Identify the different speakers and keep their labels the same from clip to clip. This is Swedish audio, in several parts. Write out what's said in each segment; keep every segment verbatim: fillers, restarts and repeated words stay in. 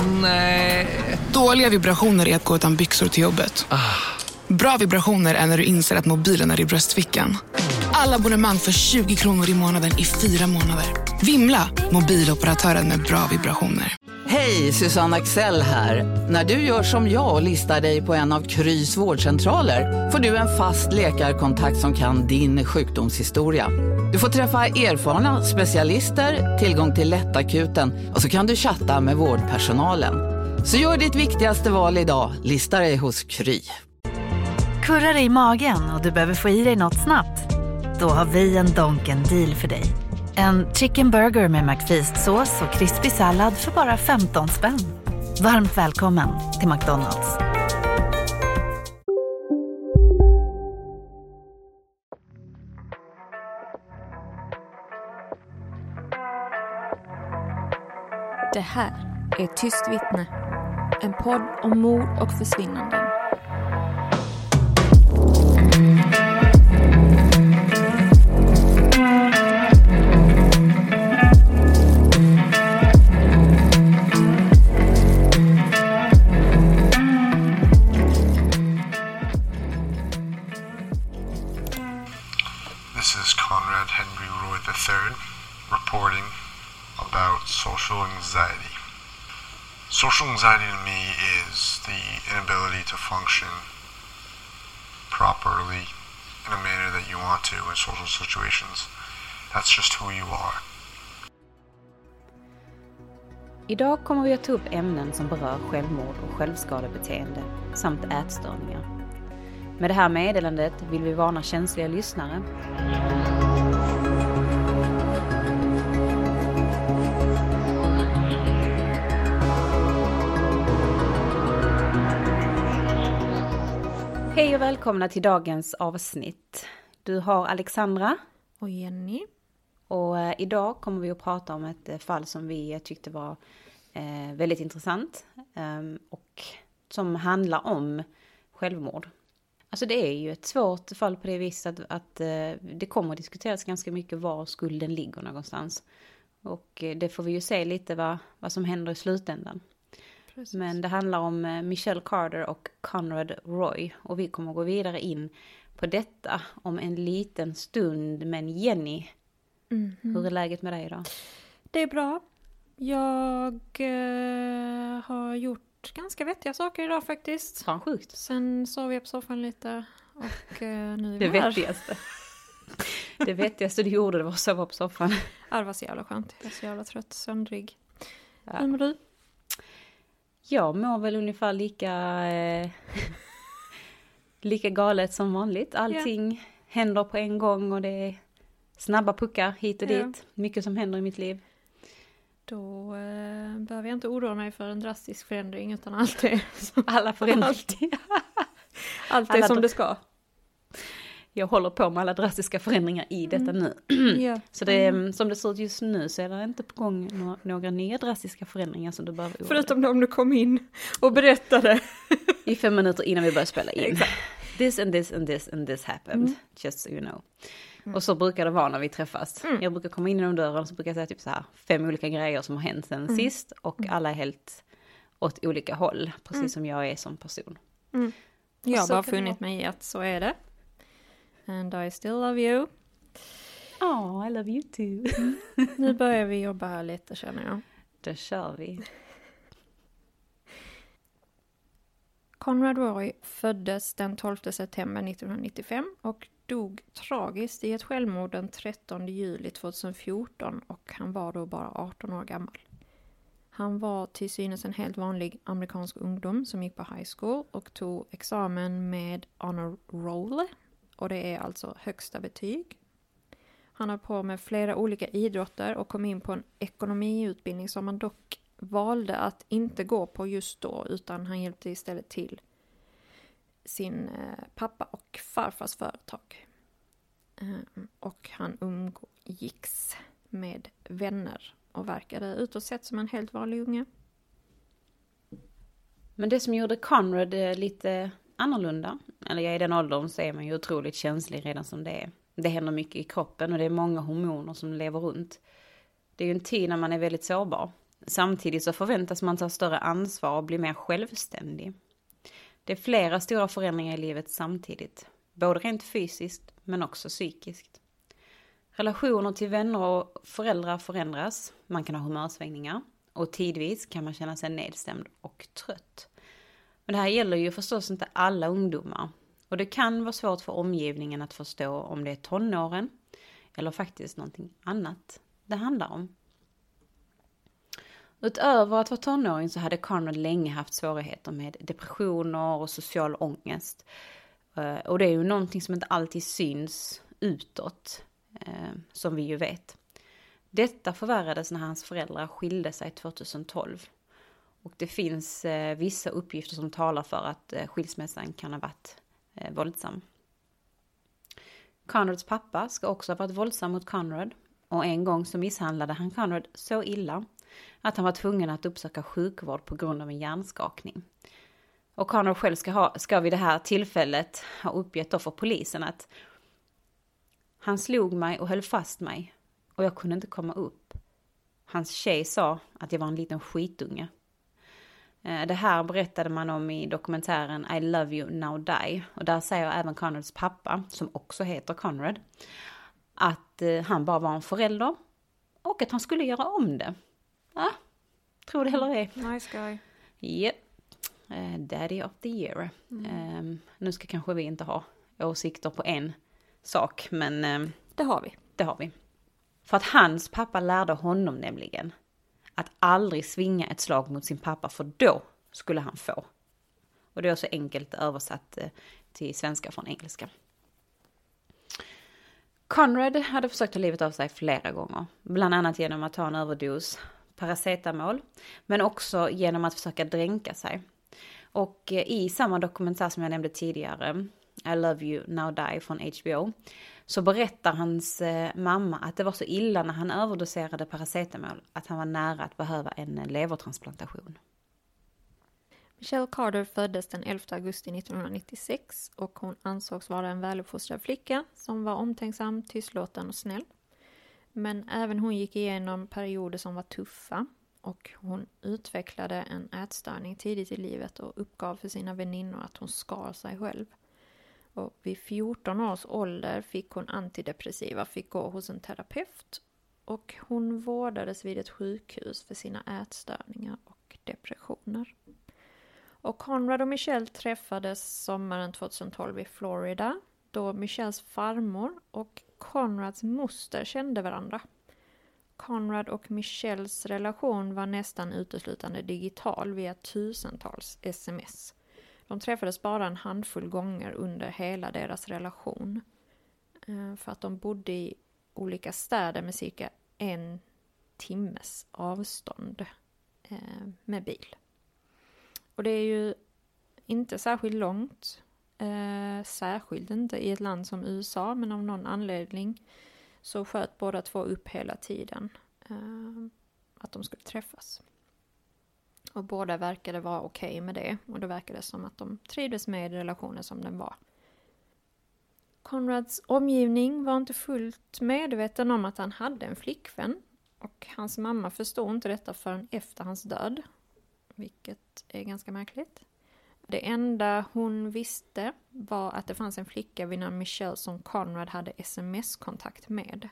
Speaker 1: Nej.
Speaker 2: Dåliga vibrationer är att gå utan byxor till jobbet.
Speaker 1: Ah.
Speaker 2: Bra vibrationer är när du inser att mobilen är i bröstfickan. Alla abonnemang för tjugo kronor i månaden i fyra månader. Vimla, mobiloperatören med bra vibrationer.
Speaker 3: Hej, Susanne Axel här. När du gör som jag och listar dig på en av Krys vårdcentraler får du en fast läkarkontakt som kan din sjukdomshistoria. Du får träffa erfarna specialister, tillgång till lättakuten och så kan du chatta med vårdpersonalen. Så gör ditt viktigaste val idag, listar dig hos Kry.
Speaker 4: Kurrar dig i magen och du behöver få i dig något snabbt? Då har vi en Donken deal för dig. En chicken burger med McFeast-sås och krispig sallad för bara femton spänn. Varmt välkommen till McDonald's.
Speaker 5: Det här är Tyst vittne. En podd om mord och försvinnanden.
Speaker 6: This is Conrad Henry Roy the third reporting about social anxiety. Social anxiety to me is the inability to function properly in a manner that you want to in social situations. That's just who you are.
Speaker 7: Idag kommer vi att ta upp ämnen som berör självmord och självskadebeteende samt ätstörningar. Med det här meddelandet vill vi varna känsliga lyssnare. Hej och välkomna till dagens avsnitt. Du har Alexandra
Speaker 5: Och Jenny.
Speaker 7: och eh, idag kommer vi att prata om ett eh, fall som vi tyckte var eh, väldigt intressant eh, och som handlar om självmord. Alltså det är ju ett svårt fall på det viset att, att eh, det kommer att diskuteras ganska mycket var skulden ligger någonstans. Och eh, det får vi ju se lite vad, vad som händer i slutändan.
Speaker 5: Precis.
Speaker 7: Men det handlar om eh, Michelle Carter och Conrad Roy. Och vi kommer att gå vidare in på detta om en liten stund. Men Jenny,
Speaker 5: Mm-hmm.
Speaker 7: hur är läget med dig idag?
Speaker 5: Det är bra. Jag eh, har gjort ganska vettiga saker idag faktiskt.
Speaker 7: Fan sjukt.
Speaker 5: Sen sov jag på soffan lite och eh, nu är
Speaker 7: Det
Speaker 5: vi här.
Speaker 7: vettigaste. Det vettigaste du gjorde det var att sova på soffan.
Speaker 5: Ja, det var så jävla skönt. Jag är så jävla trött, söndrig.
Speaker 7: Ja.
Speaker 5: Hur mår du?
Speaker 7: Jag mår väl ungefär lika, eh, lika galet som vanligt. Allting yeah. händer på en gång och det är snabba puckar hit och
Speaker 5: Ja.
Speaker 7: dit. Mycket som händer i mitt liv.
Speaker 5: Då eh, behöver jag inte oroa mig för en drastisk förändring utan allt är som,
Speaker 7: Alla förändringar.
Speaker 5: allt är
Speaker 7: alla
Speaker 5: som
Speaker 7: dra-
Speaker 5: det ska.
Speaker 7: Jag håller på med alla drastiska förändringar i detta
Speaker 5: Mm.
Speaker 7: nu.
Speaker 5: Ja.
Speaker 7: Så det, är- som det ser ut just nu så är det inte på gång några, några nya drastiska förändringar som du behöver oroa dig.
Speaker 5: Förutom de du kom in och berättade.
Speaker 7: I fem minuter innan vi börjar spela in.
Speaker 5: Exakt.
Speaker 7: This and this and this and this happened.
Speaker 5: Mm.
Speaker 7: Just so you know.
Speaker 5: Mm.
Speaker 7: Och så brukar det vara när vi träffas.
Speaker 5: Mm.
Speaker 7: Jag brukar komma in genom dörren och så brukar jag säga typ så här fem olika grejer som har hänt sen
Speaker 5: Mm.
Speaker 7: sist. Och
Speaker 5: Mm.
Speaker 7: alla är helt åt olika håll. Precis
Speaker 5: Mm.
Speaker 7: som jag är som person.
Speaker 5: Mm. Jag har
Speaker 7: så
Speaker 5: bara
Speaker 7: kan det
Speaker 5: funnit mig i att så är det. And I still love you.
Speaker 7: Oh, I love you too.
Speaker 5: Nu börjar vi jobba här lite känner jag.
Speaker 7: Då kör vi.
Speaker 5: Conrad Roy föddes den tolfte september nittonhundranittiofem och dog tragiskt i ett självmord den trettonde juli tjugohundrafjorton och han var då bara arton år gammal. Han var till synes en helt vanlig amerikansk ungdom som gick på high school och tog examen med honor roll och det är alltså högsta betyg. Han har på med flera olika idrotter och kom in på en ekonomiutbildning som han dock valde att inte gå på just då utan han hjälpte istället till sin eh, pappa och farfars företag. Eh, och han umgicks med vänner och verkade utåt sett som en helt vanlig unge.
Speaker 7: Men det som gjorde Conrad eh, lite annorlunda, eller jag i den åldern så är man ju otroligt känslig redan som det är. Det händer mycket i kroppen och det är många hormoner som lever runt. Det är ju en tid när man är väldigt sårbar. Samtidigt så förväntas man ta större ansvar och bli mer självständig. Det är flera stora förändringar i livet samtidigt. Både rent fysiskt men också psykiskt. Relationer till vänner och föräldrar förändras. Man kan ha humörsvängningar. Och tidvis kan man känna sig nedstämd och trött. Men det här gäller ju förstås inte alla ungdomar. Och det kan vara svårt för omgivningen att förstå om det är tonåren. Eller faktiskt någonting annat det handlar om. Utöver att vara tonåring så hade Conrad länge haft svårigheter med depressioner och social ångest. Och det är ju någonting som inte alltid syns utåt, som vi ju vet. Detta förvärrades när hans föräldrar skilde sig tjugohundratolv. Och det finns vissa uppgifter som talar för att skilsmässan kan ha varit våldsam. Conrads pappa ska också ha varit våldsam mot Conrad. Och en gång så misshandlade han Conrad så illa att han var tvungen att uppsöka sjukvård på grund av en hjärnskakning. Och Conrad själv ska, ha, ska vid det här tillfället ha uppgett då för polisen att han slog mig och höll fast mig och jag kunde inte komma upp. Hans tjej sa att jag var en liten skitunge. Det här berättade man om i dokumentären I Love You Now Die. Och där säger även Conrads pappa, som också heter Conrad, att han bara var en förälder och att han skulle göra om det. Ja, tror det eller ej.
Speaker 5: Nice guy.
Speaker 7: Yep. Uh, Daddy of the year. Mm. Um, nu ska kanske vi inte ha åsikter på en sak, men um,
Speaker 5: det har vi.
Speaker 7: Det har vi. För att hans pappa lärde honom nämligen att aldrig svinga ett slag mot sin pappa, för då skulle han få. Och det är så enkelt översatt uh, till svenska från engelska. Conrad hade försökt ta livet av sig flera gånger. Bland annat genom att ta en överdos paracetamol. Men också genom att försöka dränka sig. Och i samma dokumentär som jag nämnde tidigare, I Love You Now Die från H B O, så berättar hans mamma att det var så illa när han överdoserade paracetamol att han var nära att behöva en levertransplantation.
Speaker 5: Michelle Carter föddes den elfte augusti nittonhundranittiosex och hon ansågs vara en väluppfostrad flicka som var omtänksam, tystlåten och snäll. Men även hon gick igenom perioder som var tuffa och hon utvecklade en ätstörning tidigt i livet och uppgav för sina väninnor att hon skar sig själv. Och vid fjorton års ålder fick hon antidepressiva, fick gå hos en terapeut och hon vårdades vid ett sjukhus för sina ätstörningar och depressioner. Och Conrad och Michelle träffades sommaren tjugotolv i Florida då Michelles farmor och Conrads moster kände varandra. Conrad och Michelles relation var nästan uteslutande digital via tusentals sms. De träffades bara en handfull gånger under hela deras relation. För att de bodde i olika städer med cirka en timmes avstånd med bil. Och det är ju inte särskilt långt. Eh, särskilt inte i ett land som U S A, men av någon anledning så sköt båda två upp hela tiden eh, att de skulle träffas. Och båda verkade vara okej okay med det, och det verkade som att de trivdes med relationen som den var. Conrads omgivning var inte fullt medveten om att han hade en flickvän, och hans mamma förstod inte detta förrän efter hans död, vilket är ganska märkligt. Det enda hon visste var att det fanns en flicka vid namn Michelle som Conrad hade sms-kontakt med.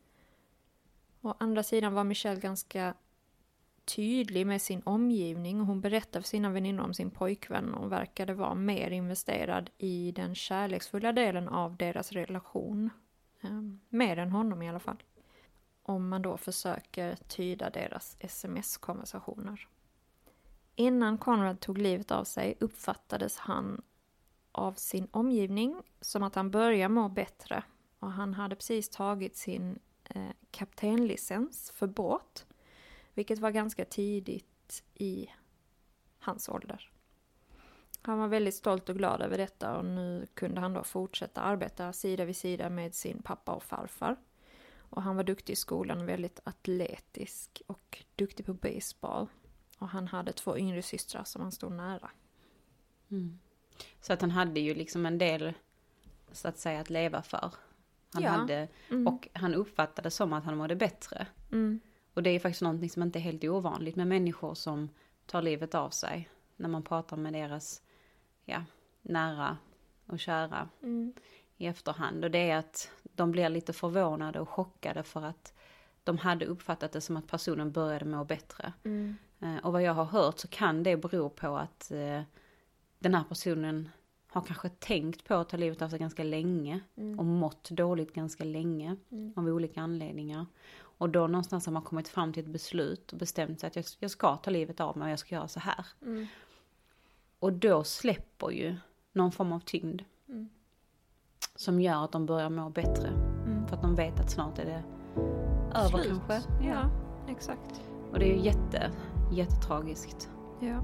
Speaker 5: Å andra sidan var Michelle ganska tydlig med sin omgivning och hon berättade för sina väninnor om sin pojkvän och verkade vara mer investerad i den kärleksfulla delen av deras relation. Mer än honom i alla fall. Om man då försöker tyda deras sms-konversationer. Innan Conrad tog livet av sig uppfattades han av sin omgivning som att han började må bättre. Och han hade precis tagit sin eh, kaptenlicens för båt. Vilket var ganska tidigt i hans ålder. Han var väldigt stolt och glad över detta och nu kunde han då fortsätta arbeta sida vid sida med sin pappa och farfar. Och han var duktig i skolan, väldigt atletisk och duktig på baseball. Och han hade två yngre systrar som han stod nära.
Speaker 7: Mm. Så att han hade ju liksom en del, så att säga, att leva för. Han
Speaker 5: ja.
Speaker 7: hade,
Speaker 5: mm.
Speaker 7: och han uppfattade som att han mådde bättre.
Speaker 5: Mm.
Speaker 7: Och det är faktiskt någonting som inte är helt ovanligt med människor som tar livet av sig. När man pratar med deras ja, nära och kära mm. i efterhand. Och det är att de blir lite förvånade och chockade för att de hade uppfattat det som att personen började må bättre. Mm. Eh, och vad jag har hört så kan det bero på att eh, den här personen har kanske tänkt på att ta livet av sig ganska länge. Mm. Och mått dåligt ganska länge. Mm. Av olika anledningar. Och då någonstans har man kommit fram till ett beslut och bestämt sig att jag, jag ska ta livet av mig och jag ska göra så här. Mm. Och då släpper ju någon form av tyngd. Mm. Som gör att de börjar må bättre. Mm. För att de vet att snart är det över
Speaker 5: Slut.
Speaker 7: Kanske.
Speaker 5: Ja, ja, exakt.
Speaker 7: Och det är ju jätte, jättetragiskt.
Speaker 5: Ja.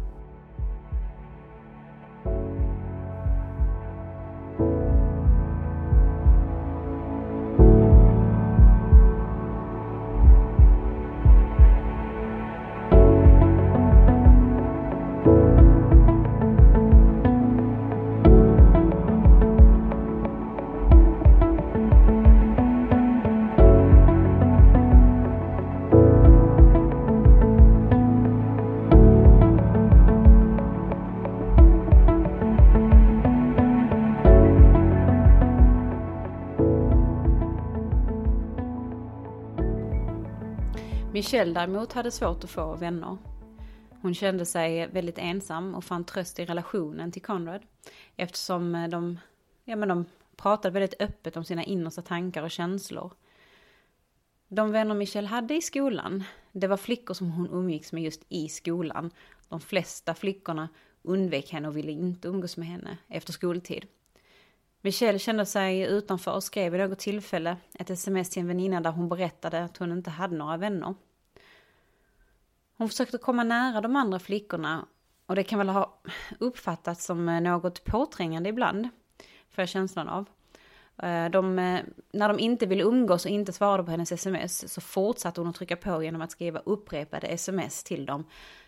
Speaker 7: Michelle däremot hade svårt att få vänner. Hon kände sig väldigt ensam och fann tröst i relationen till Conrad. Eftersom de, ja, men de pratade väldigt öppet om sina innersta tankar och känslor. De vänner Michelle hade i skolan, det var flickor som hon umgicks med just i skolan. De flesta flickorna undvek henne och ville inte umgås med henne efter skoltid. Michelle kände sig utanför och skrev vid något tillfälle ett sms till en väninna där hon berättade att hon inte hade några vänner. Hon försökte komma nära de andra flickorna och det kan väl ha uppfattats som något påträngande ibland, för känslan av. De, när de inte ville umgås och inte svarade på hennes sms så fortsatte hon att trycka på genom att skriva upprepade sms till dem.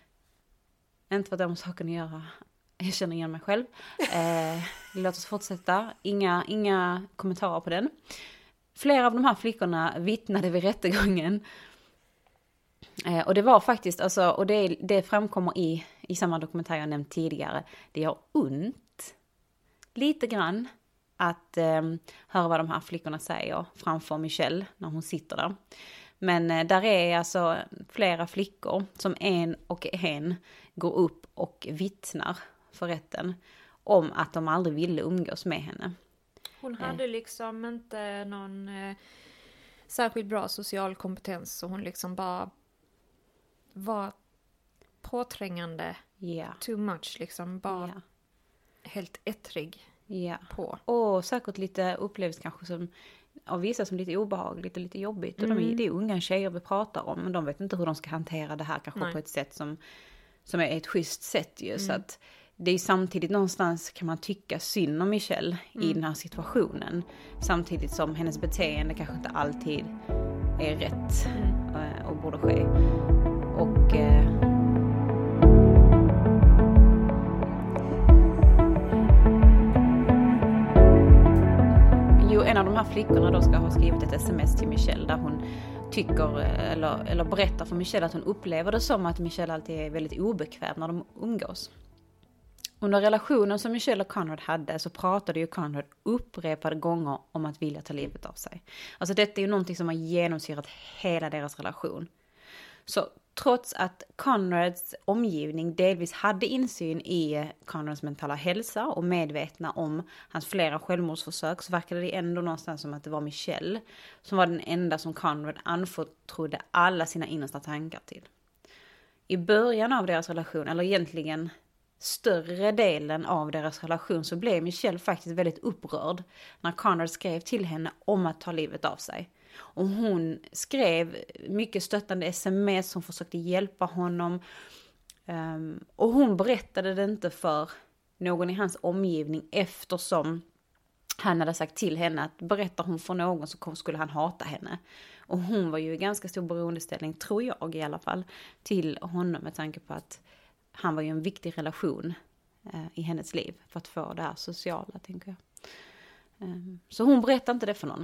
Speaker 7: Inte vad de har saken att göra. Jag känner igen mig själv. Eh, låt oss fortsätta. Inga, inga kommentarer på den. Flera av de här flickorna vittnade vid rättegången. Eh, och det var faktiskt, alltså, och det, det framkommer i, i samma dokumentär jag nämnt tidigare. Det gör ont lite grann att eh, höra vad de här flickorna säger framför Michelle när hon sitter där. Men eh, där är alltså flera flickor som en och en går upp och vittnar för rätten om att de aldrig ville umgås med henne.
Speaker 5: Hon hade liksom inte någon eh, särskilt bra social kompetens, så hon liksom bara var påträngande.
Speaker 7: Yeah.
Speaker 5: Too much liksom, bara
Speaker 7: yeah.
Speaker 5: helt ettrig
Speaker 7: yeah.
Speaker 5: på.
Speaker 7: Och säkert lite upplevs kanske som av vissa som lite obehagligt och lite jobbigt. Mm. Och de är, det är unga tjejer vi pratar om, men de vet inte hur de ska hantera det här kanske Nej. På ett sätt som, som är ett schysst sätt ju. Mm. Så att det är samtidigt någonstans kan man tycka synd om Michelle mm. i den här situationen. Samtidigt som hennes beteende kanske inte alltid är rätt mm. och borde ske. Och eh, jo, en av de här flickorna då ska ha skrivit ett sms till Michelle där hon tycker eller, eller berättar för Michelle att hon upplever det som att Michelle alltid är väldigt obekväm när de umgås. Under relationen som Michelle och Conrad hade så pratade ju Conrad upprepade gånger om att vilja ta livet av sig. Alltså detta är ju någonting som har genomsyrat hela deras relation. Så trots att Conrads omgivning delvis hade insyn i Conrads mentala hälsa och medvetna om hans flera självmordsförsök, så verkade det ändå någonstans som att det var Michelle som var den enda som Conrad anförtrodde alla sina innersta tankar till. I början av deras relation, eller egentligen större delen av deras relation, så blev Michelle faktiskt väldigt upprörd när Conrad skrev till henne om att ta livet av sig. Och hon skrev mycket stöttande sms, hon försökte hjälpa honom. Um, och hon berättade det inte för någon i hans omgivning, eftersom han hade sagt till henne att berättar hon för någon så skulle han hata henne. Och hon var ju i ganska stor beroendeställning, tror jag i alla fall, till honom med tanke på att han var ju en viktig relation eh, i hennes liv för att få det här sociala, tänker jag. Um, så hon berättade inte det för någon.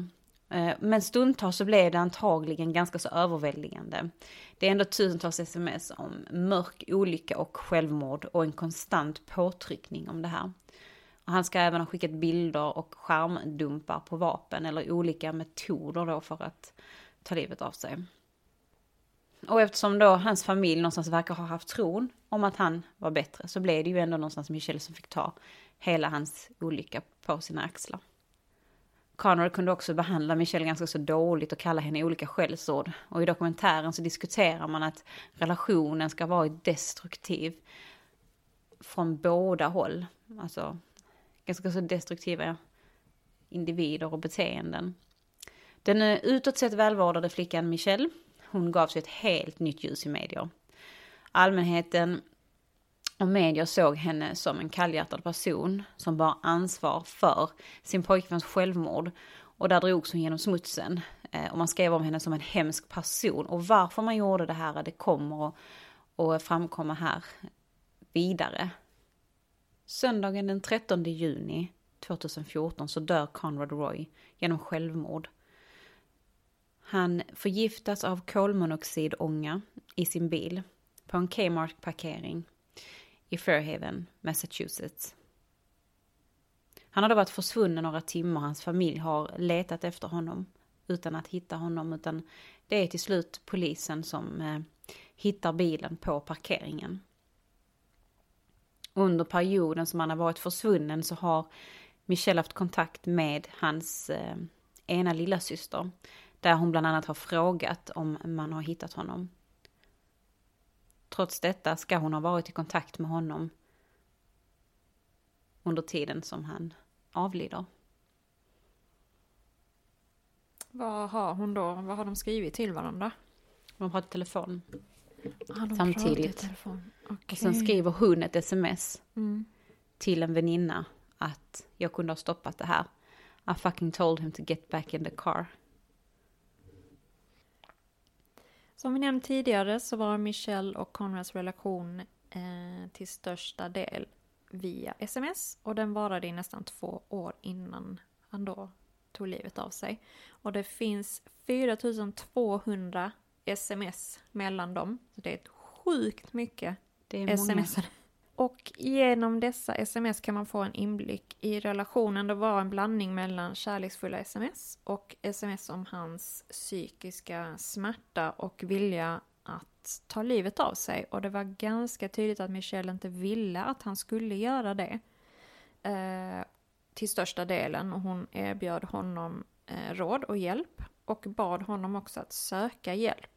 Speaker 7: Men stundtals så blev det antagligen ganska så överväldigande. Det är ändå tusentals sms om mörk olycka och självmord och en konstant påtryckning om det här. Och han ska även ha skickat bilder och skärmdumpar på vapen eller olika metoder då för att ta livet av sig. Och eftersom då hans familj någonstans verkar ha haft tron om att han var bättre, så blev det ju ändå någonstans Michelle som fick ta hela hans olycka på sina axlar. Conrad kunde också behandla Michelle ganska så dåligt och kalla henne olika skällsord. Och i dokumentären så diskuterar man att relationen ska vara destruktiv från båda håll. Alltså ganska så destruktiva individer och beteenden. Den utåt sett välvårdade flickan Michelle, hon gav sig ett helt nytt ljus i medier. Allmänheten och medier såg henne som en kallhjärtad person som bar ansvar för sin pojkväns självmord. Och där drogs hon genom smutsen. Och man skrev om henne som en hemsk person. Och varför man gjorde det här, det kommer att, att framkomma här vidare. Söndagen den trettonde juni tjugohundrafjorton så dör Conrad Roy genom självmord. Han förgiftas av kolmonoxidånga i sin bil på en Kmart-parkering i Fairhaven, Massachusetts. Han har då varit försvunnen några timmar. Hans familj har letat efter honom utan att hitta honom. Utan det är till slut polisen som eh, hittar bilen på parkeringen. Under perioden som han har varit försvunnen så har Michelle haft kontakt med hans eh, ena lilla syster. Där hon bland annat har frågat om man har hittat honom. Trots detta ska hon ha varit i kontakt med honom under tiden som han avlider.
Speaker 5: Vad har hon då? Vad har de skrivit till varandra?
Speaker 7: De pratar i telefon
Speaker 5: ah, de
Speaker 7: samtidigt.
Speaker 5: I telefon. Okay.
Speaker 7: Och sen skriver hon ett sms
Speaker 5: mm.
Speaker 7: till en väninna att jag kunde ha stoppat det här. I fucking told him to get back in the car.
Speaker 5: Som vi nämnt tidigare så var Michelle och Conrads relation eh, till största del via sms. Och den varade i nästan två år innan han då tog livet av sig. Och det finns fyra tusen tvåhundra sms mellan dem. Så det är ett sjukt mycket
Speaker 7: det är
Speaker 5: sms.
Speaker 7: Många.
Speaker 5: Och genom dessa sms kan man få en inblick i relationen. Det var en blandning mellan kärleksfulla sms och sms om hans psykiska smärta och vilja att ta livet av sig. Och det var ganska tydligt att Michelle inte ville att han skulle göra det eh, till största delen. Och hon erbjöd honom eh, råd och hjälp och bad honom också att söka hjälp.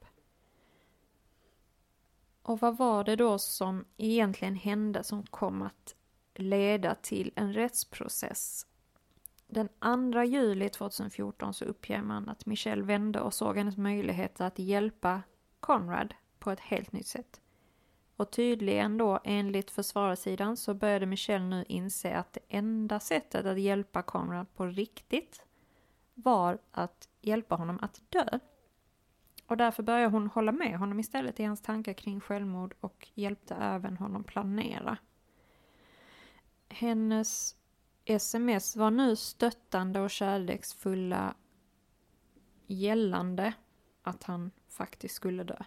Speaker 5: Och vad var det då som egentligen hände som kom att leda till en rättsprocess? Den andra juli tjugohundrafjorton så uppger man att Michelle vände och såg hennes möjligheter att hjälpa Conrad på ett helt nytt sätt. Och tydligen då enligt försvararsidan så började Michelle nu inse att det enda sättet att hjälpa Conrad på riktigt var att hjälpa honom att dö. Och därför började hon hålla med honom istället i hans tankar kring självmord och hjälpte även honom planera. Hennes sms var nu stöttande och kärleksfulla gällande att han faktiskt skulle dö.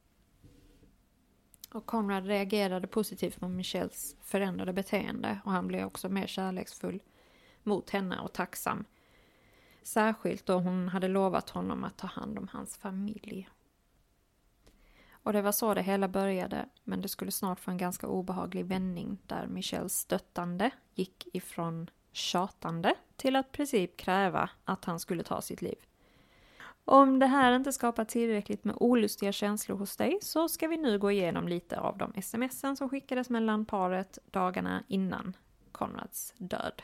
Speaker 5: Och Conrad reagerade positivt på Michelles förändrade beteende och han blev också mer kärleksfull mot henne och tacksam. Särskilt då hon hade lovat honom att ta hand om hans familj. Och det var så det hela började, men det skulle snart få en ganska obehaglig vändning där Michelles stöttande gick ifrån tjatande till att i princip kräva att han skulle ta sitt liv. Om det här inte skapar tillräckligt med olustiga känslor hos dig så ska vi nu gå igenom lite av de sms'en som skickades mellan paret dagarna innan Conrads död.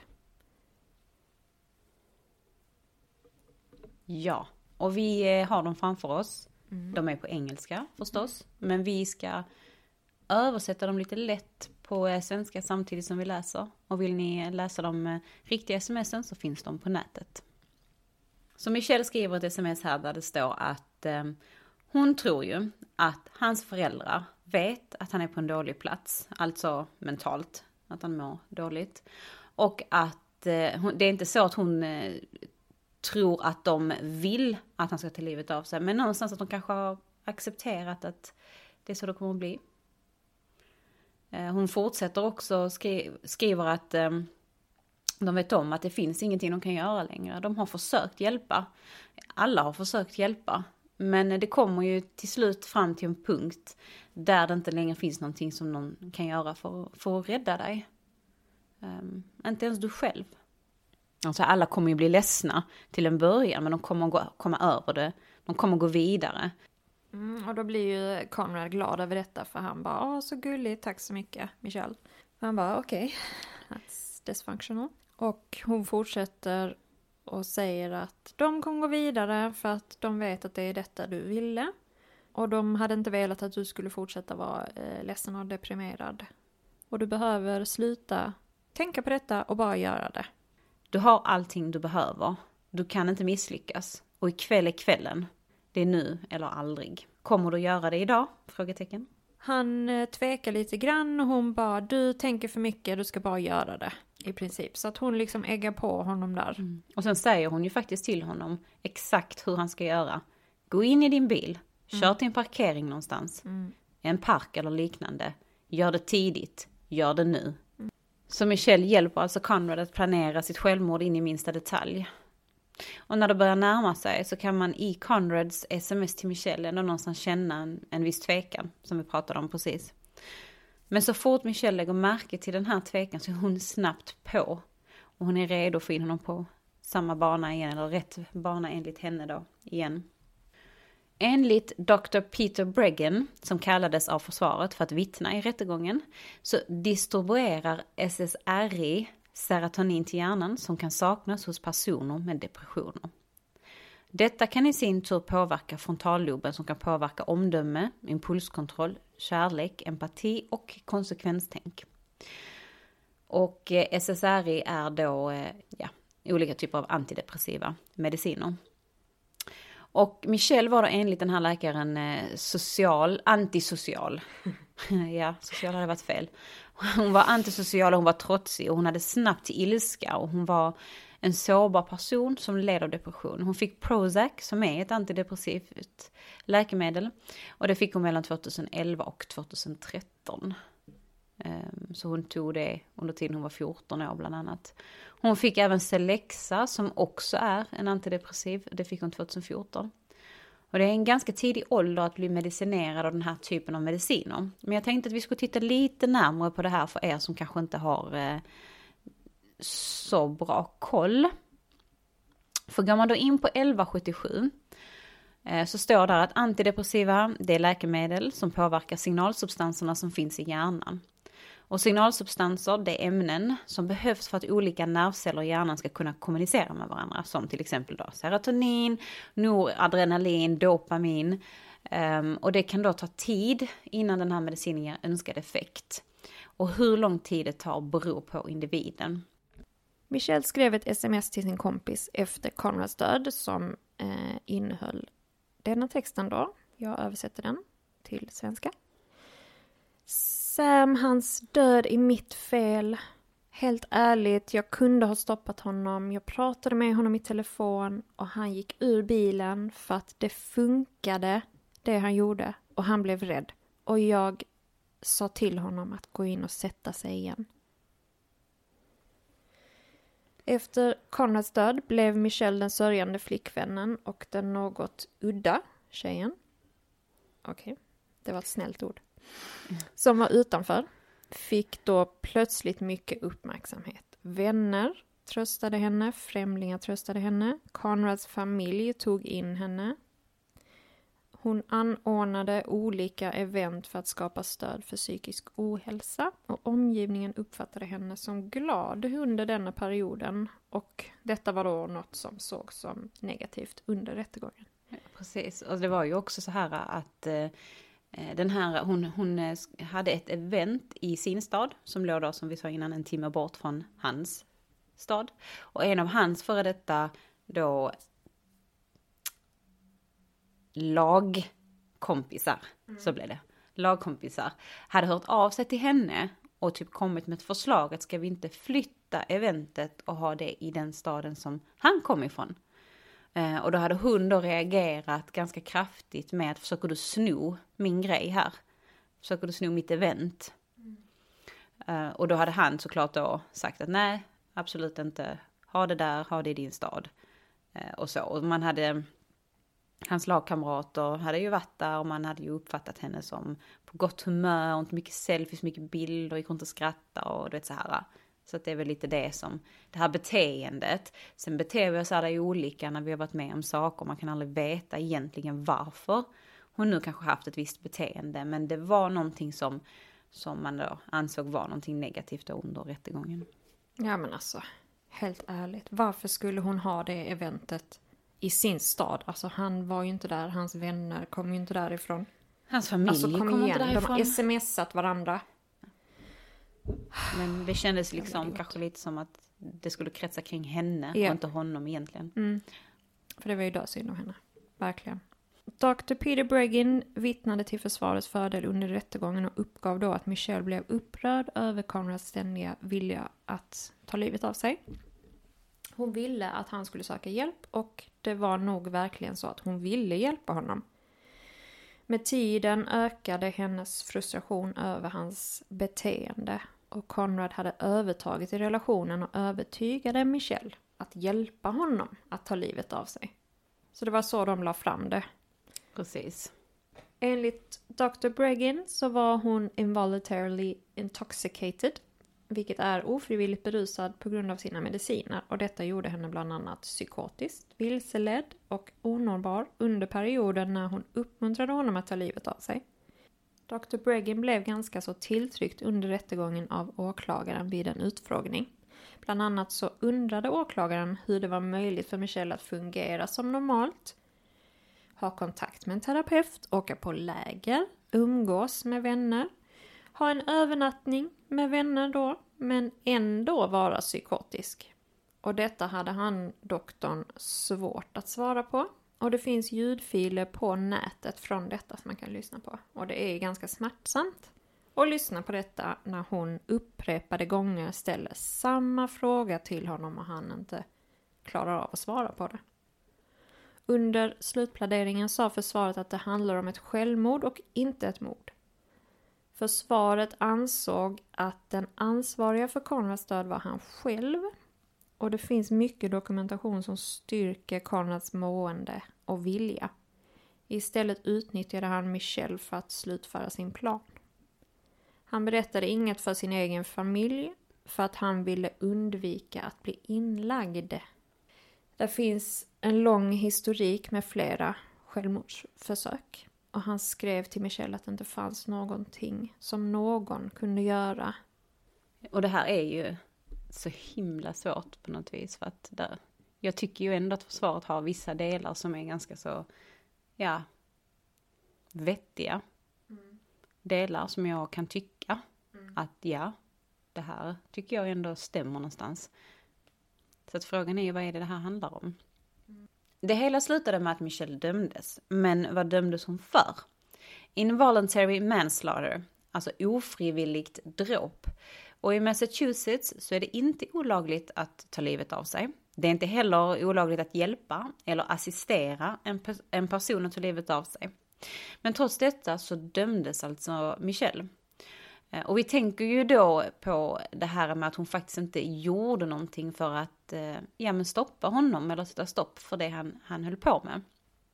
Speaker 7: Ja, och vi har dem framför oss.
Speaker 5: Mm.
Speaker 7: De är på engelska förstås. Men vi ska översätta dem lite lätt på svenska samtidigt som vi läser. Och vill ni läsa de riktiga sms'en så finns de på nätet. Så Michelle skriver ett sms här där det står att eh, hon tror ju att hans föräldrar vet att han är på en dålig plats. Alltså mentalt, att han mår dåligt. Och att eh, det är inte så att hon... Eh, tror att de vill att han ska ta livet av sig. Men någonstans att de kanske har accepterat att det är så det kommer att bli. Hon fortsätter också skri- skriver att eh, de vet om att det finns ingenting de kan göra längre. De har försökt hjälpa. Alla har försökt hjälpa. Men det kommer ju till slut fram till en punkt där det inte längre finns någonting som någon kan göra för, för att rädda dig. Um, inte ens du själv. Alltså alla kommer ju bli ledsna till en början, men de kommer gå, komma över det. De kommer gå vidare.
Speaker 5: Mm, och då blir ju Conrad glad över detta, för han bara, åh så gulligt, tack så mycket Michelle. Han bara, okej, okay, that's dysfunctional. Och hon fortsätter och säger att de kommer gå vidare för att de vet att det är detta du ville. Och de hade inte velat att du skulle fortsätta vara eh, ledsen och deprimerad. Och du behöver sluta tänka på detta och bara göra det.
Speaker 7: Du har allting du behöver. Du kan inte misslyckas. Och ikväll är kvällen. Det är nu eller aldrig. Kommer du göra det idag? Frågetecken.
Speaker 5: Han eh, tvekar lite grann och hon bara, du tänker för mycket, du ska bara göra det. I princip. Så att hon liksom äggar på honom där.
Speaker 7: Mm. Och sen säger hon ju faktiskt till honom exakt hur han ska göra. Gå in i din bil. Kör mm. till en parkering någonstans. Mm. En park eller liknande. Gör det tidigt. Gör det nu. Mm. Så Michelle hjälper alltså Conrad att planera sitt självmord in i minsta detalj. Och när det börjar närma sig så kan man i Conrads sms till Michelle ändå någonstans känna en, en viss tvekan. Som vi pratade om precis. Men så fort Michelle lägger märke till den här tvekan så är hon snabbt på. Och hon är redo för in honom på samma bana igen. Eller rätt bana enligt henne då igen. Enligt doktor Peter Breggin, som kallades av försvaret för att vittna i rättegången, så distribuerar S S R I serotonin till hjärnan som kan saknas hos personer med depressioner. Detta kan i sin tur påverka frontalloben som kan påverka omdöme, impulskontroll, kärlek, empati och konsekvenstänk. Och S S R I är då ja, olika typer av antidepressiva mediciner. Och Michelle var då enligt den här läkaren social, antisocial. Ja, social hade varit fel. Hon var antisocial och hon var trotsig och hon hade snabbt till ilska och hon var en sårbar person som led av depression. Hon fick Prozac som är ett antidepressivt läkemedel och det fick hon mellan tjugoelva och tjugotretton. Så hon tog det under tiden hon var fjorton år bland annat. Hon fick även Celexa som också är en antidepressiv. Det fick hon tjugofjorton. Och det är en ganska tidig ålder att bli medicinerad av den här typen av mediciner. Men jag tänkte att vi skulle titta lite närmare på det här för er som kanske inte har eh, så bra koll. För går man då in på elva sjuttiosju eh, så står där att antidepressiva det är läkemedel som påverkar signalsubstanserna som finns i hjärnan. Och signalsubstanser det är ämnen som behövs för att olika nervceller i hjärnan ska kunna kommunicera med varandra. Som till exempel då serotonin, noradrenalin, dopamin. Um, och det kan då ta tid innan den här medicinen ger önskad effekt. Och hur lång tid det tar beror på individen.
Speaker 5: Michelle skrev ett sms till sin kompis efter Conrads död som eh, innehöll denna texten då. Jag översätter den till svenska. Sam, hans död är mitt fel. Helt ärligt, jag kunde ha stoppat honom. Jag pratade med honom i telefon och han gick ur bilen för att det funkade det han gjorde. Och han blev rädd. Och jag sa till honom att gå in och sätta sig igen. Efter Conrads död blev Michelle den sörjande flickvännen och den något udda tjejen. Okej, okay. Det var ett snällt ord. Som var utanför fick då plötsligt mycket uppmärksamhet. Vänner tröstade henne, främlingar tröstade henne. Conrads familj tog in henne. Hon anordnade olika event för att skapa stöd för psykisk ohälsa. Och omgivningen uppfattade henne som glad under denna perioden. Och detta var då något som sågs som negativt under rättegången.
Speaker 7: Ja, precis, och det var ju också så här att eh, den här, hon, hon hade ett event i sin stad som låg då som vi sa innan en timme bort från hans stad. Och en av hans före detta då lagkompisar, mm. så blev det, lagkompisar, hade hört av sig till henne och typ kommit med ett förslag att ska vi inte flytta eventet och ha det i den staden som han kom ifrån. Eh, och då hade hon då reagerat ganska kraftigt med att försöker du sno min grej här? Försöker du sno mitt event? Mm. Eh, och då hade han såklart då sagt att nej, absolut inte. Ha det där, ha det i din stad. Eh, och så. Och man hade, hans lagkamrater hade ju varit där och man hade ju uppfattat henne som på gott humör. Och inte mycket selfies, mycket bilder, gick runt och skratta och du vet så här. Så att det är väl lite det som, det här beteendet. Sen beter vi oss alla i olika när vi har varit med om saker. Man kan aldrig veta egentligen varför hon nu kanske haft ett visst beteende. Men det var någonting som, som man då ansåg var någonting negativt under rättegången.
Speaker 5: Ja men alltså, helt ärligt. Varför skulle hon ha det eventet i sin stad? Alltså han var ju inte där, hans vänner kom ju inte därifrån.
Speaker 7: Hans familj
Speaker 5: alltså, kom,
Speaker 7: kom
Speaker 5: igen,
Speaker 7: inte därifrån.
Speaker 5: De har smsat varandra.
Speaker 7: Men det kändes liksom det kanske lite som att det skulle kretsa kring henne yeah. och inte honom egentligen.
Speaker 5: Mm. För det var ju dödssynd av henne. Verkligen. doktor Peter Breggin vittnade till försvarets fördel under rättegången och uppgav då att Michelle blev upprörd över Conrads ständiga vilja att ta livet av sig. Hon ville att han skulle söka hjälp och det var nog verkligen så att hon ville hjälpa honom. Med tiden ökade hennes frustration över hans beteende och Conrad hade övertagit i relationen och övertygade Michelle att hjälpa honom att ta livet av sig. Så det var så de la fram det.
Speaker 7: Precis.
Speaker 5: Enligt doktor Breggin så var hon involuntarily intoxicated, vilket är ofrivilligt berusad på grund av sina mediciner. Och detta gjorde henne bland annat psykotisk, vilseledd och onårbar under perioden när hon uppmuntrade honom att ta livet av sig. doktor Breggin blev ganska så tilltryckt under rättegången av åklagaren vid en utfrågning. Bland annat så undrade åklagaren hur det var möjligt för Michelle att fungera som normalt, ha kontakt med en terapeut, åka på läger, umgås med vänner, ha en övernattning med vänner då, men ändå vara psykotisk. Och detta hade han, doktorn, svårt att svara på. Och det finns ljudfiler på nätet från detta som man kan lyssna på. Och det är ganska smärtsamt att lyssna på detta när hon upprepade gånger ställer samma fråga till honom och han inte klarar av att svara på det. Under slutpläderingen sa försvaret att det handlar om ett självmord och inte ett mord. Försvaret ansåg att den ansvariga för Conrads död var han själv. Och det finns mycket dokumentation som styrker Conrads mående och vilja. Istället utnyttjade han Michelle för att slutföra sin plan. Han berättade inget för sin egen familj för att han ville undvika att bli inlagd. Det finns en lång historik med flera självmordsförsök. Och han skrev till Michelle att det inte fanns någonting som någon kunde göra.
Speaker 7: Och det här är ju så himla svårt på något vis. För att där, jag tycker ju ändå att försvaret har vissa delar som är ganska så, ja, vettiga. Mm. Delar som jag kan tycka mm. att ja, det här tycker jag ändå stämmer någonstans. Så att frågan är ju vad är det det här handlar om. Mm. Det hela slutade med att Michelle dömdes. Men vad dömdes hon för? Involuntary manslaughter, alltså ofrivilligt dråp. Och i Massachusetts så är det inte olagligt att ta livet av sig. Det är inte heller olagligt att hjälpa eller assistera en, pe- en person att ta livet av sig. Men trots detta så dömdes alltså Michelle. Och vi tänker ju då på det här med att hon faktiskt inte gjorde någonting för att ja, men stoppa honom eller sätta stopp för det han, han höll på med.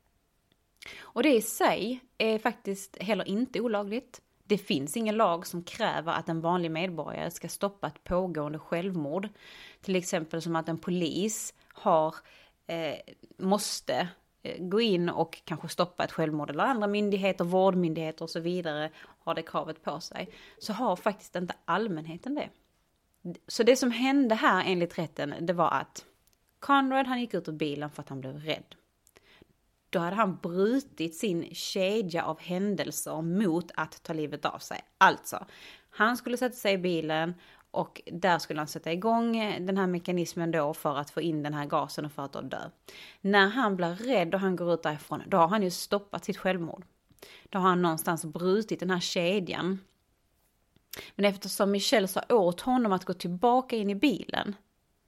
Speaker 7: Och det i sig är faktiskt heller inte olagligt. Det finns ingen lag som kräver att en vanlig medborgare ska stoppa ett pågående självmord. Till exempel som att en polis har, eh, måste eh, gå in och kanske stoppa ett självmord. Eller andra myndigheter, vårdmyndigheter och så vidare har det kravet på sig. Så har faktiskt inte allmänheten det. Så det som hände här enligt rätten, det var att Conrad han gick ut ur bilen för att han blev rädd. Då hade han brutit sin kedja av händelser mot att ta livet av sig. Alltså, han skulle sätta sig i bilen och där skulle han sätta igång den här mekanismen då för att få in den här gasen och för att då dö. När han blir rädd och han går ut därifrån, då har han ju stoppat sitt självmord. Då har han någonstans brutit den här kedjan. Men eftersom Michelle sa åt honom att gå tillbaka in i bilen,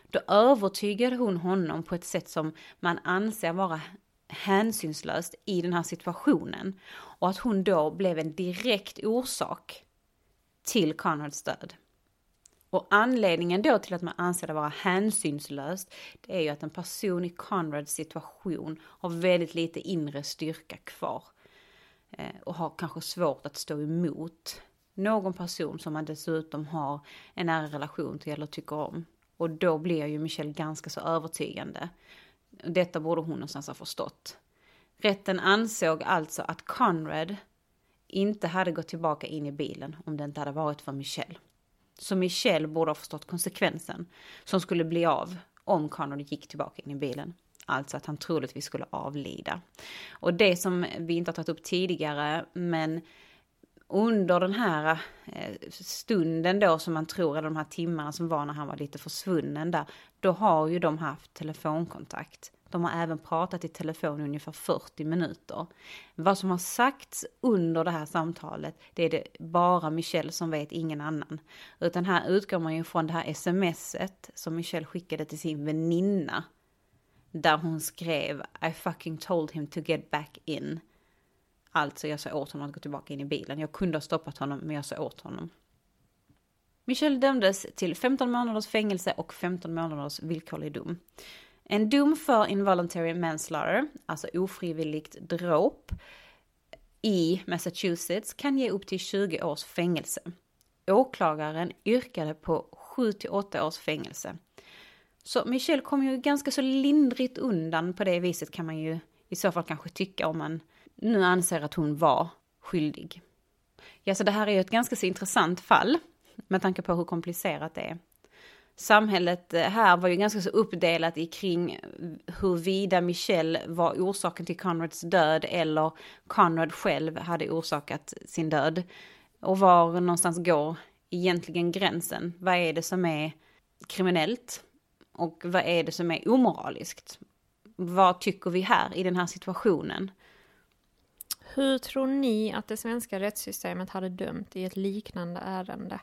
Speaker 7: Då övertygade hon honom på ett sätt som man anser vara hänsynslöst i den här situationen. Och att hon då blev en direkt orsak till Conrads död. Och anledningen då till att man anser det vara hänsynslöst, det är ju att en person i Conrads situation har väldigt lite inre styrka kvar. Eh, och har kanske svårt att stå emot någon person som man dessutom har en nära relation till eller tycker om. Och då blir ju Michelle ganska så övertygande. Detta borde hon någonstans ha förstått. Rätten ansåg alltså att Conrad inte hade gått tillbaka in i bilen om det inte hade varit för Michelle. Så Michelle borde ha förstått konsekvensen som skulle bli av om Conrad gick tillbaka in i bilen. Alltså att han troligtvis skulle avlida. Och det som vi inte har tagit upp tidigare, men under den här stunden då som man tror, eller de här timmarna som var när han var lite försvunnen där, då har ju de haft telefonkontakt. De har även pratat i telefon ungefär fyrtio minuter. Vad som har sagts under det här samtalet, det är det bara Michelle som vet, ingen annan. Utan här utgår man ju från det här smset som Michelle skickade till sin väninna. Där hon skrev, I fucking told him to get back in. Alltså jag sa åt honom att gå tillbaka in i bilen. Jag kunde ha stoppat honom, men jag sa åt honom. Michelle dömdes till femton månaders fängelse och femton månaders villkorlig dom. En dom för involuntary manslaughter, alltså ofrivilligt dråp, i Massachusetts kan ge upp till tjugo års fängelse. Åklagaren yrkade på sju till åtta års fängelse. Så Michelle kom ju ganska så lindrigt undan på det viset, kan man ju i så fall kanske tycka, om man nu anser att hon var skyldig. Ja, så det här är ju ett ganska så intressant fall med tanke på hur komplicerat det är. Samhället här var ju ganska så uppdelat i kring huruvida Michelle var orsaken till Conrads död eller Conrad själv hade orsakat sin död. Och var någonstans går egentligen gränsen? Vad är det som är kriminellt? Och vad är det som är omoraliskt? Vad tycker vi här i den här situationen?
Speaker 5: Hur tror ni att det svenska rättssystemet hade dömt i ett liknande ärende?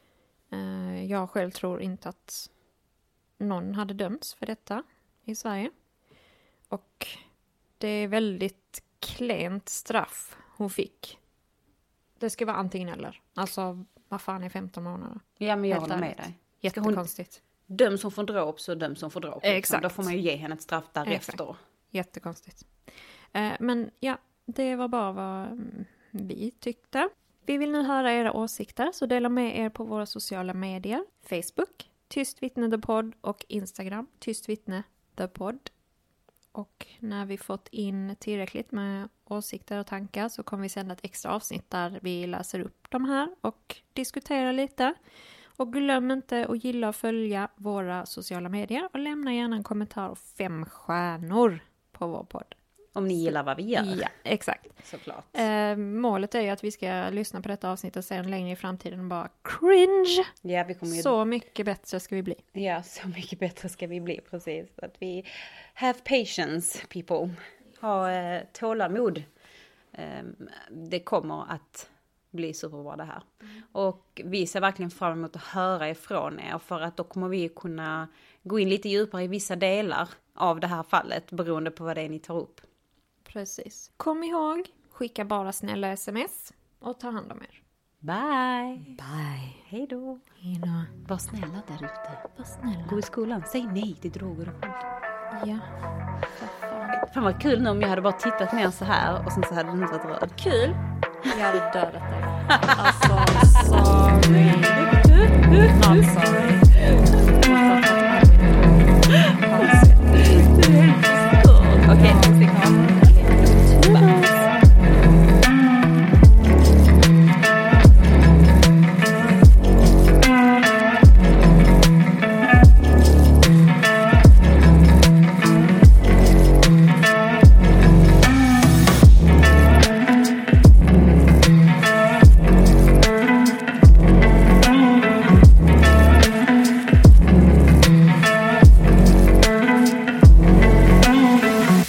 Speaker 5: Jag själv tror inte att någon hade dömts för detta i Sverige. Och det är väldigt klent straff hon fick. Det ska vara antingen eller. Alltså, vad fan är femton månader?
Speaker 7: Ja, men jag håller med dig.
Speaker 5: Jättekonstigt.
Speaker 7: Döms hon för dråp så döms hon för dråp.
Speaker 5: Exakt.
Speaker 7: Då får man ju ge henne ett straff därefter.
Speaker 5: Exakt. Jättekonstigt. Men ja, det var bara vad vi tyckte. Vi vill nu höra era åsikter, så dela med er på våra sociala medier. Facebook, Tyst Vittne The Podd, och Instagram, Tyst Vittne The Podd. Och när vi fått in tillräckligt med åsikter och tankar så kommer vi sända ett extra avsnitt där vi läser upp de här och diskuterar lite. Och glöm inte att gilla och följa våra sociala medier och lämna gärna en kommentar och fem stjärnor på vår podd.
Speaker 7: Om ni gillar vad vi gör.
Speaker 5: Ja, exakt.
Speaker 7: Såklart.
Speaker 5: Eh, målet är ju att vi ska lyssna på detta avsnitt och sen längre i framtiden bara cringe.
Speaker 7: Ja, vi kommer ju...
Speaker 5: Så mycket bättre ska vi bli.
Speaker 7: Ja, så mycket bättre ska vi bli, precis. Att vi have patience, people. Ha eh, tålamod. Eh, det kommer att bli superbra det här. Mm. Och vi ser verkligen fram emot att höra ifrån er, för att då kommer vi kunna gå in lite djupare i vissa delar av det här fallet beroende på vad det är ni tar upp.
Speaker 5: Precis. Kom ihåg, skicka bara snälla sms och ta hand om er.
Speaker 7: Bye!
Speaker 5: Bye!
Speaker 7: Hej då!
Speaker 5: Hej då!
Speaker 7: Var snälla där ute.
Speaker 5: Var snälla.
Speaker 7: Gå i skolan, säg nej till droger och våld.
Speaker 5: Ja, för fan.
Speaker 7: Fan vad kul nu om jag hade bara tittat ner så här och sen så hade den inte varit röd.
Speaker 5: Kul! Jag hade dödat dig. Alltså, sorry. Not sorry.
Speaker 7: Okej, okay,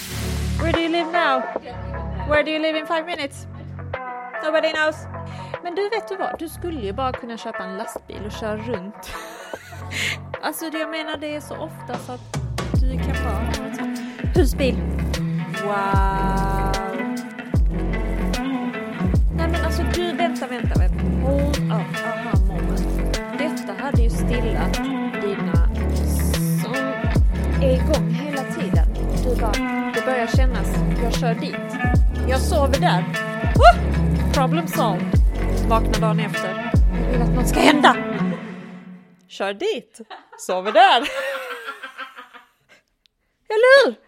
Speaker 5: Where do you live in five minutes? Nobody knows. Men Men du, vet du vad? Du skulle ju bara kunna köpa en lastbil och köra runt. Alltså det jag menar, det är så ofta så att du kan bara ha en sån husbil. Wow. Nej men alltså du, vänta, vänta, vänta. Hold up, aha moment. Detta hade ju stillat dina som är igång hela tiden. Du bara, det börjar kännas, jag kör dit. Jag sover där. Woo! Problem solved. Vaknar dagen efter. Jag vill att något ska hända. Kör dit. Sover där. Eller hur?